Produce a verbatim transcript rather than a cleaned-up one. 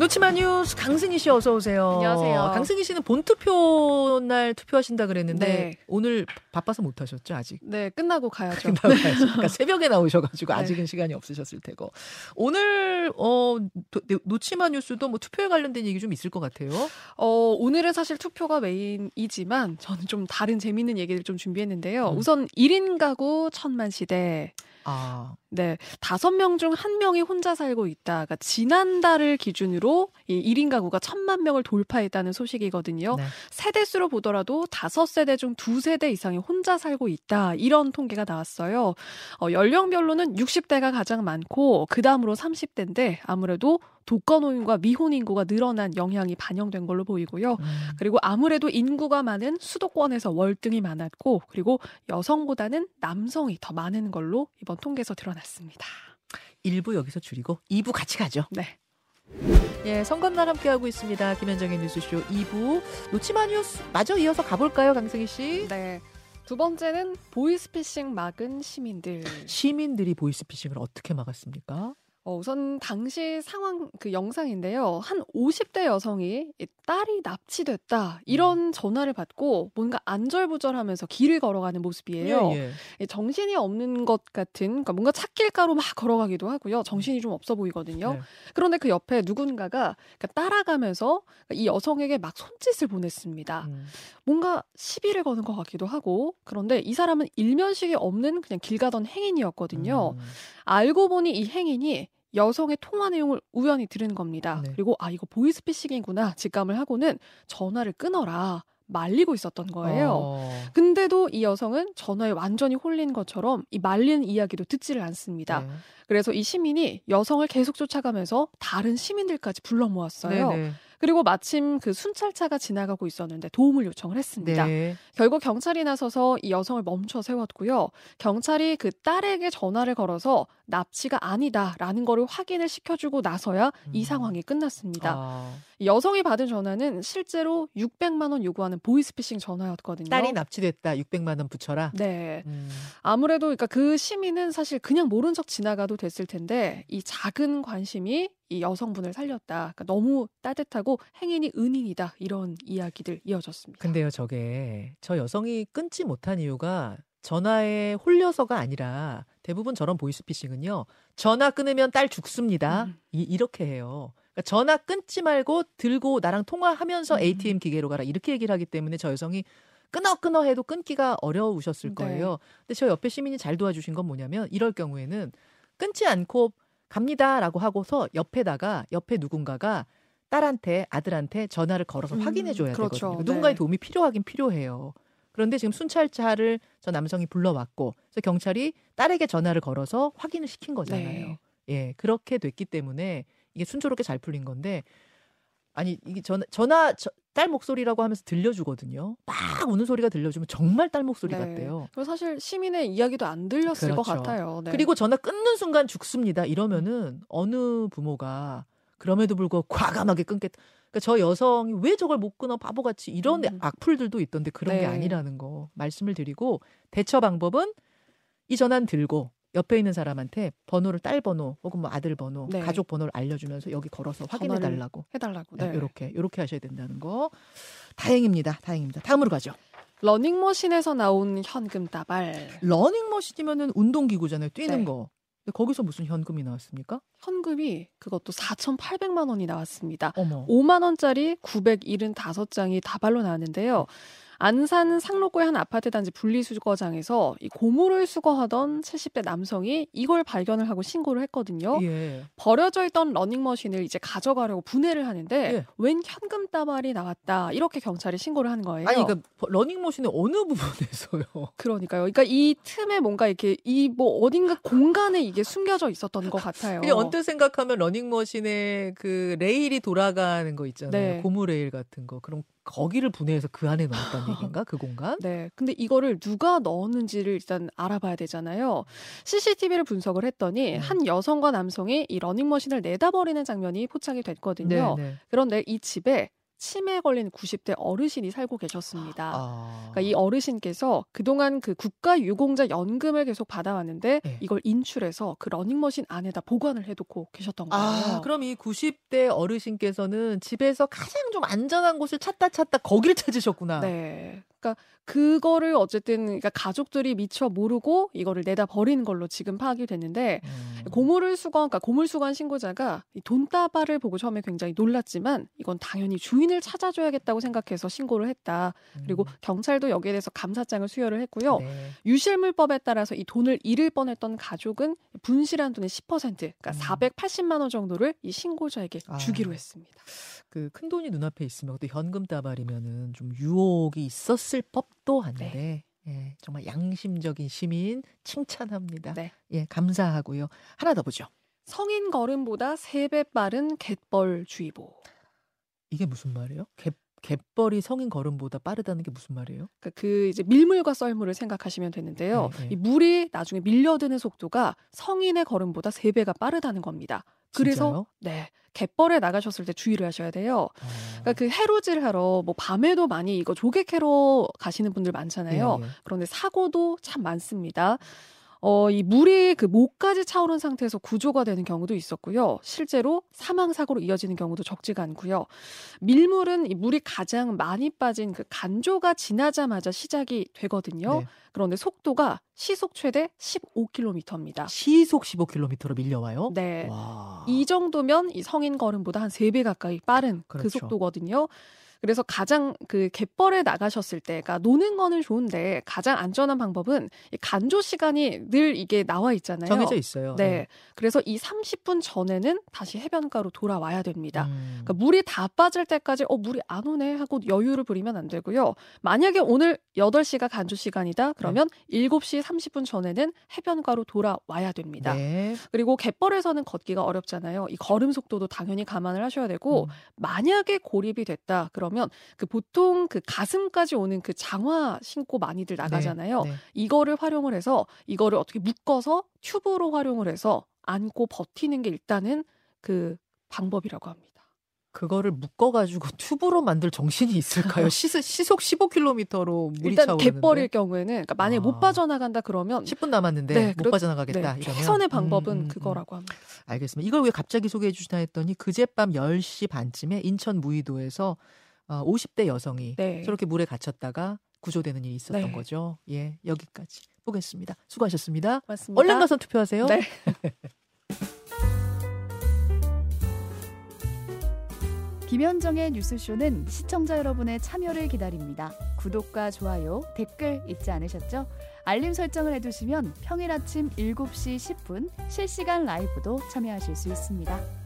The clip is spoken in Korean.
놓치마 뉴스 강승희 씨 어서 오세요. 안녕하세요. 강승희 씨는 본투표 날 투표하신다 그랬는데 네. 오늘 바빠서 못 하셨죠 아직? 네, 끝나고 가야죠. 끝나고 가야죠. 그러니까 새벽에 나오셔가지고 네. 아직은 시간이 없으셨을 테고. 오늘 어, 놓치마 뉴스도 뭐 투표에 관련된 얘기 좀 있을 것 같아요. 어, 오늘은 사실 투표가 메인이지만 저는 좀 다른 재미있는 얘기를 좀 준비했는데요. 음. 우선 일 인 가구 천만 시대. 아. 네, 다섯 명 중 한 명이 혼자 살고 있다. 그러니까 지난달을 기준으로 이 일 인 가구가 천만 명을 돌파했다는 소식이거든요. 네. 세대수로 보더라도 다섯 세대 중 두 세대 이상이 혼자 살고 있다. 이런 통계가 나왔어요. 어, 연령별로는 육십 대가 가장 많고 그 다음으로 삼십 대인데 아무래도 독거노인과 미혼 인구가 늘어난 영향이 반영된 걸로 보이고요. 음. 그리고 아무래도 인구가 많은 수도권에서 월등히 많았고 그리고 여성보다는 남성이 더 많은 걸로 이번 통계에서 드러났습니다. 일 부 여기서 줄이고 이 부 같이 가죠. 네. 예, 선거날 함께하고 있습니다. 김현정의 뉴스쇼 이 부. 놓치마 뉴스 마저 이어서 가볼까요, 강승희 씨? 네. 두 번째는 보이스피싱 막은 시민들. 시민들이 보이스피싱을 어떻게 막았습니까? 어, 우선 당시 상황 그 영상인데요. 한 오십 대 여성이 이 딸이 납치됐다 이런 전화를 받고 뭔가 안절부절하면서 길을 걸어가는 모습이에요. 예, 예. 이 정신이 없는 것 같은 그러니까 뭔가 찻길가로 막 걸어가기도 하고요. 정신이 좀 없어 보이거든요. 네. 그런데 그 옆에 누군가가 그러니까 따라가면서 이 여성에게 막 손짓을 보냈습니다. 음. 뭔가 시비를 거는 것 같기도 하고 그런데 이 사람은 일면식이 없는 그냥 길 가던 행인이었거든요. 음. 알고 보니 이 행인이 여성의 통화 내용을 우연히 들은 겁니다. 네. 그리고 아 이거 보이스피싱이구나 직감을 하고는 전화를 끊어라 말리고 있었던 거예요. 어. 근데도 이 여성은 전화에 완전히 홀린 것처럼 이 말리는 이야기도 듣지를 않습니다. 네. 그래서 이 시민이 여성을 계속 쫓아가면서 다른 시민들까지 불러 모았어요. 네네. 그리고 마침 그 순찰차가 지나가고 있었는데 도움을 요청을 했습니다. 네. 결국 경찰이 나서서 이 여성을 멈춰 세웠고요. 경찰이 그 딸에게 전화를 걸어서 납치가 아니다라는 거를 확인을 시켜주고 나서야 음. 이 상황이 끝났습니다. 아. 이 여성이 받은 전화는 실제로 육백만 원 요구하는 보이스피싱 전화였거든요. 딸이 납치됐다. 육백만 원 붙여라. 네. 음. 아무래도 그러니까 그 시민은 사실 그냥 모른 척 지나가도 됐을 텐데 이 작은 관심이 이 여성분을 살렸다. 그러니까 너무 따뜻하고 행인이 은인이다. 이런 이야기들 이어졌습니다. 근데요, 저게 저 여성이 끊지 못한 이유가 전화에 홀려서가 아니라 대부분 저런 보이스피싱은요. 전화 끊으면 딸 죽습니다. 음. 이, 이렇게 해요. 그러니까 전화 끊지 말고 들고 나랑 통화하면서 음. 에이티엠 기계로 가라. 이렇게 얘기를 하기 때문에 저 여성이 끊어 끊어 해도 끊기가 어려우셨을 네. 거예요. 근데 저 옆에 시민이 잘 도와주신 건 뭐냐면 이럴 경우에는 끊지 않고 갑니다라고 하고서 옆에다가 옆에 누군가가 딸한테 아들한테 전화를 걸어서 음, 확인해 줘야 그렇죠. 되거든요. 네. 누군가의 도움이 필요하긴 필요해요. 그런데 지금 순찰차를 저 남성이 불러왔고 그래서 경찰이 딸에게 전화를 걸어서 확인을 시킨 거잖아요. 네. 예, 그렇게 됐기 때문에 이게 순조롭게 잘 풀린 건데 아니 이게 전화, 전화 저, 딸 목소리라고 하면서 들려주거든요. 막 우는 소리가 들려주면 정말 딸 목소리 네. 같대요. 그리고 사실 시민의 이야기도 안 들렸을 것 그렇죠. 같아요. 네. 그리고 전화 끊는 순간 죽습니다. 이러면은 어느 부모가 그럼에도 불구하고 과감하게 끊겠다. 그러니까 저 여성이 왜 저걸 못 끊어 바보같이 이런 음. 악플들도 있던데 그런 게 네. 아니라는 거 말씀을 드리고 대처 방법은 이 전화는 들고 옆에 있는 사람한테 번호를 딸 번호 혹은 뭐 아들 번호, 네. 가족 번호를 알려주면서 여기 걸어서 확인해 전화를 달라고. 해달라고. 네. 네. 이렇게 이렇게 하셔야 된다는 거. 다행입니다. 다행입니다. 다음으로 가죠. 러닝머신에서 나온 현금 따발. 러닝머신이면은 운동기구잖아요. 뛰는 네. 거. 근데 거기서 무슨 현금이 나왔습니까? 현금이 그것도 사천팔백만 원이 나왔습니다. 어머. 오만 원짜리 구백칠십오 장이 다발로 나왔는데요. 안산 상록구의 한 아파트 단지 분리수거장에서 이 고무를 수거하던 칠십 대 남성이 이걸 발견을 하고 신고를 했거든요. 예. 버려져 있던 러닝머신을 이제 가져가려고 분해를 하는데 예. 웬 현금 따발이 나왔다. 이렇게 경찰에 신고를 하는 거예요. 아니 그러니까 러닝머신의 어느 부분에서요? 그러니까요. 그러니까 이 틈에 뭔가 이렇게 이 뭐 어딘가 공간에 이게 숨겨져 있었던 것 같아요. 그냥 언뜻 생각하면 러닝머신의 그 레일이 돌아가는 거 있잖아요. 네. 고무 레일 같은 거. 그럼 거기를 분해해서 그 안에 넣었다는 얘기인가? 그 공간? 네. 근데 이거를 누가 넣었는지를 일단 알아봐야 되잖아요. 씨씨티비를 분석을 했더니 음. 한 여성과 남성이 이 러닝머신을 내다버리는 장면이 포착이 됐거든요. 네, 네. 그런데 이 집에 치매에 걸린 구십 대 어르신이 살고 계셨습니다. 아. 그러니까 이 어르신께서 그동안 그 국가유공자 연금을 계속 받아왔는데 네. 이걸 인출해서 그 러닝머신 안에다 보관을 해놓고 계셨던 거예요. 아, 그럼 이 구십 대 어르신께서는 집에서 가장 좀 안전한 곳을 찾다 찾다 거기를 찾으셨구나. 네. 그러니까 그거를 어쨌든 그러니까 가족들이 미처 모르고 이거를 내다 버린 걸로 지금 파악이 됐는데 음. 고물을 수거, 그러니까 고물수거한 신고자가 이 돈다발을 보고 처음에 굉장히 놀랐지만 이건 당연히 주인을 찾아줘야겠다고 생각해서 신고를 했다. 그리고 음. 경찰도 여기에 대해서 감사장을 수여를 했고요. 네. 유실물법에 따라서 이 돈을 잃을 뻔했던 가족은 분실한 돈의 십 퍼센트, 그러니까 음. 사백팔십만 원 정도를 이 신고자에게 아. 주기로 했습니다. 그 큰 돈이 눈앞에 있으면 또 현금 다발이면은 좀 유혹이 있었을 법도 한데 네. 예, 정말 양심적인 시민 칭찬합니다. 네. 예, 감사하고요. 하나 더 보죠. 성인 걸음보다 세 배 빠른 갯벌주의보. 이게 무슨 말이에요? 갯, 갯벌이 성인 걸음보다 빠르다는 게 무슨 말이에요? 그러니까 그 이제 밀물과 썰물을 생각하시면 되는데요. 네, 네. 이 물이 나중에 밀려드는 속도가 성인의 걸음보다 세 배가 빠르다는 겁니다. 그래서 진짜요? 네, 갯벌에 나가셨을 때 주의를 하셔야 돼요. 어. 그러니까 그 해루질 하러 뭐 밤에도 많이 이거 조개캐러 가시는 분들 많잖아요. 예, 예. 그런데 사고도 참 많습니다. 어, 이 물이 그 목까지 차오른 상태에서 구조가 되는 경우도 있었고요. 실제로 사망 사고로 이어지는 경우도 적지가 않고요. 밀물은 이 물이 가장 많이 빠진 그 간조가 지나자마자 시작이 되거든요. 네. 그런데 속도가 시속 최대 십오 킬로미터입니다. 시속 십오 킬로미터로 밀려와요? 네. 와. 이 정도면 이 성인 걸음보다 한 세 배 가까이 빠른 그 그렇죠. 속도거든요. 그래서 가장 그 갯벌에 나가셨을 때, 그러니까 노는 거는 좋은데 가장 안전한 방법은 이 간조 시간이 늘 이게 나와 있잖아요. 정해져 있어요. 네. 그래서 이 삼십 분 전에는 다시 해변가로 돌아와야 됩니다. 음. 그러니까 물이 다 빠질 때까지 어 물이 안 오네 하고 여유를 부리면 안 되고요. 만약에 오늘 여덟 시가 간조 시간이다. 그러면 네. 일곱 시 삼십 분 전에는 해변가로 돌아와야 됩니다. 네. 그리고 갯벌에서는 걷기가 어렵잖아요. 이 걸음 속도도 당연히 감안을 하셔야 되고 음. 만약에 고립이 됐다. 그러면 그 보통 그 가슴까지 오는 그 장화 신고 많이들 나가잖아요. 네. 네. 이거를 활용을 해서 이거를 어떻게 묶어서 튜브로 활용을 해서 안고 버티는 게 일단은 그 방법이라고 합니다. 그거를 묶어가지고 튜브로 만들 정신이 있을까요? 시속, 시속 십오 킬로미터로 물이 일단 차오르는데. 갯벌일 경우에는 그러니까 만약에 아. 못 빠져나간다 그러면 십 분 남았는데 네, 못 그렇- 빠져나가겠다. 네, 이러면. 최선의 방법은 음, 음, 음. 그거라고 합니다. 알겠습니다. 이걸 왜 갑자기 소개해 주시나 했더니 그젯밤 열 시 반쯤에 인천 무의도에서 어, 오십 대 여성이 네. 저렇게 물에 갇혔다가 구조되는 일이 있었던 네. 거죠. 예, 여기까지 보겠습니다. 수고하셨습니다. 맞습니다. 얼른 가서 투표하세요. 네. 김현정의 뉴스쇼는 시청자 여러분의 참여를 기다립니다. 구독과 좋아요, 댓글 잊지 않으셨죠? 알림 설정을 해두시면 평일 아침 일곱 시 십 분 실시간 라이브도 참여하실 수 있습니다.